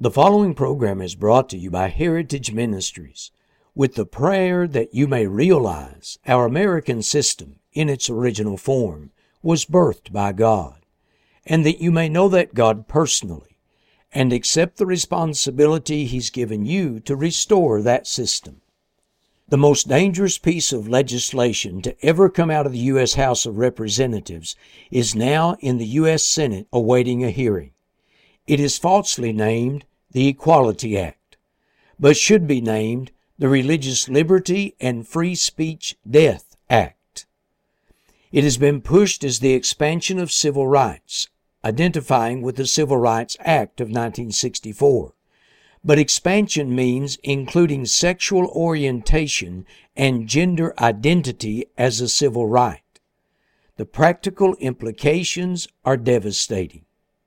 The following program is brought to you by Heritage Ministries with the prayer that you may realize our American system in its original form was birthed by God, and that you may know that God personally and accept the responsibility He's given you to restore that system. The most dangerous piece of legislation to ever come out of the U.S. House of Representatives is now in the U.S. Senate awaiting a hearing. It is falsely named the Equality Act, but should be named the Religious Liberty and Free Speech Death Act. It has been pushed as the expansion of civil rights, identifying with the Civil Rights Act of 1964. But expansion means including sexual orientation and gender identity as a civil right. The practical implications are devastating.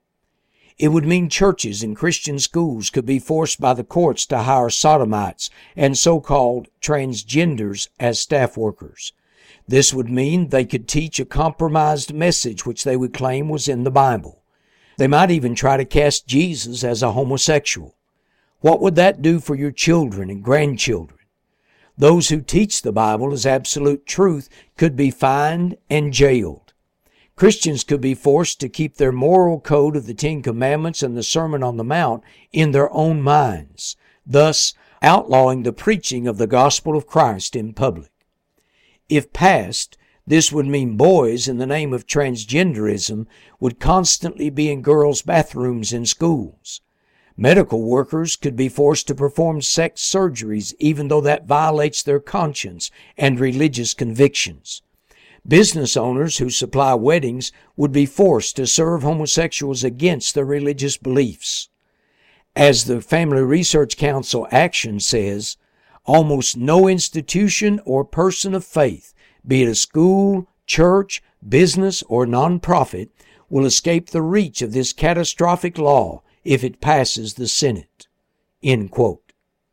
It would mean churches and Christian schools could be forced by the courts to hire sodomites and so-called transgenders as staff workers. This would mean they could teach a compromised message which they would claim was in the Bible. They might even try to cast Jesus as a homosexual. What would that do for your children and grandchildren? Those who teach the Bible as absolute truth could be fined and jailed. Christians could be forced to keep their moral code of the Ten Commandments and the Sermon on the Mount in their own minds, thus outlawing the preaching of the gospel of Christ in public. If passed, this would mean boys, in the name of transgenderism, would constantly be in girls' bathrooms in schools. Medical workers could be forced to perform sex surgeries even though that violates their conscience and religious convictions. Business owners who supply weddings would be forced to serve homosexuals against their religious beliefs. As the Family Research Council Action says, almost no institution or person of faith, be it a school, church, business, or nonprofit, will escape the reach of this catastrophic law if it passes the Senate." End quote.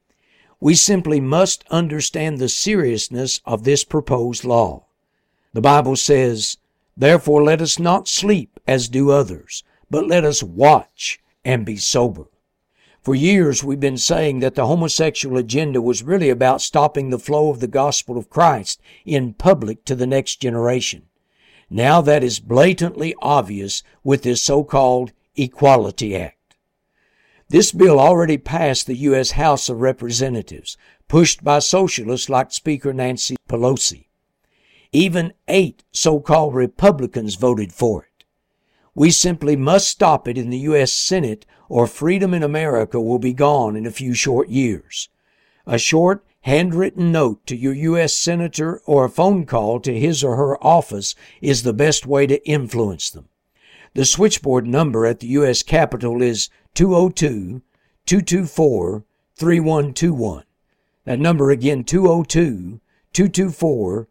We simply must understand the seriousness of this proposed law. The Bible says, "Therefore let us not sleep as do others, but let us watch and be sober." For years we've been saying that the homosexual agenda was really about stopping the flow of the gospel of Christ in public to the next generation. Now that is blatantly obvious with this so-called Equality Act. This bill already passed the U.S. House of Representatives, pushed by socialists like Speaker Nancy Pelosi. Even 8 so-called Republicans voted for it. We simply must stop it in the U.S. Senate or freedom in America will be gone in a few short years. A short, handwritten note to your U.S. Senator or a phone call to his or her office is the best way to influence them. The switchboard number at the U.S. Capitol is 202-224-3121. That number again, 202-224-3121.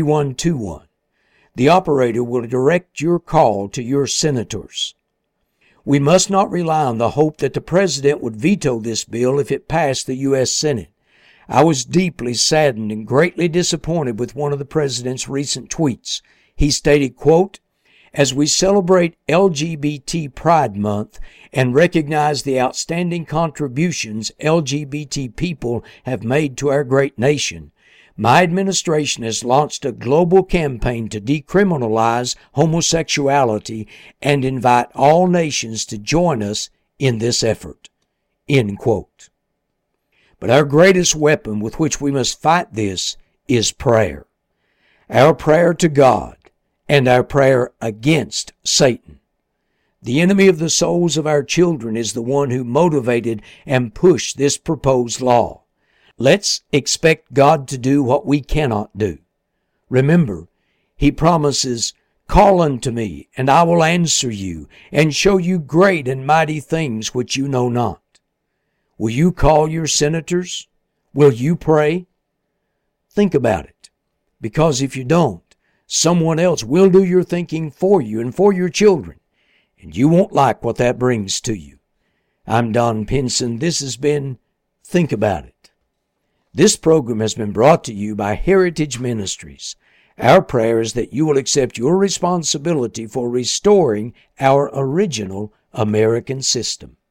The operator will direct your call to your senators. We must not rely on the hope that the president would veto this bill if it passed the U.S. Senate. I was deeply saddened and greatly disappointed with one of the president's recent tweets. He stated, quote, "As we celebrate LGBT Pride Month and recognize the outstanding contributions LGBT people have made to our great nation, my administration has launched a global campaign to decriminalize homosexuality and invite all nations to join us in this effort." End quote. But our greatest weapon with which we must fight this is prayer. Our prayer to God and our prayer against Satan. The enemy of the souls of our children is the one who motivated and pushed this proposed law. Let's expect God to do what we cannot do. Remember, He promises, "Call unto me, and I will answer you, and show you great and mighty things which you know not." Will you call your senators? Will you pray? Think about it, because if you don't, someone else will do your thinking for you and for your children, and you won't like what that brings to you. I'm Don Pinson. This has been Think About It. This program has been brought to you by Heritage Ministries. Our prayer is that you will accept your responsibility for restoring our original American system.